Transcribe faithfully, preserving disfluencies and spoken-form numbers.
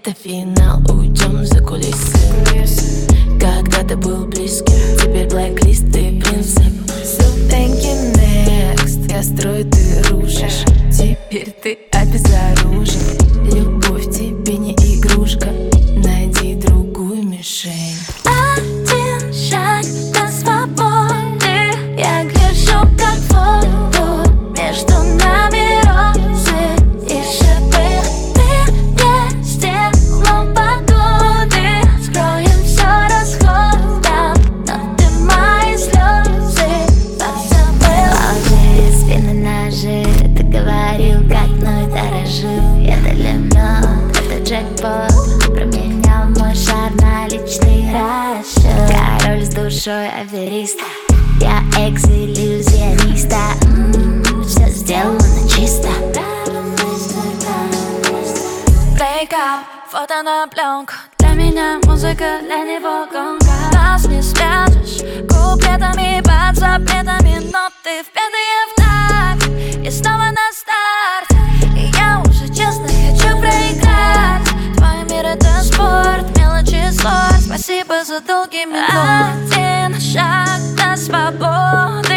Это финал, уйдем за кулисы. Когда ты был близким, теперь блэк-лист, ты принцип. So thank you next. Я строю, ты рушишь. Теперь ты обезоружен. Любовь тебе не игрушка. Найди другую мишень. Один шаг до свободы. Я гляжу, как в воду. Между нами розы и шипы. Ты не сделал погоды. Скроем все расходом, но ты мои слезы позабыл. Ложи, спины ножи. Ты говорил, как мной дорожил. Это лимит, это джекпот. Променял мой шар на личный расчет. Король с душой афериста. Я экс-иллюзиониста. М-м, все сделано чисто. Break up, фото на пленку. Для меня музыка, для него гонка. Нас не свяжешь куплетами под запретами, но ты в пятые вдаль. И снова на старт. И я уже честно хочу проиграть. Твой мир это спорт, мелочи зло. Спасибо за долгий минут. Один шаг до свободы.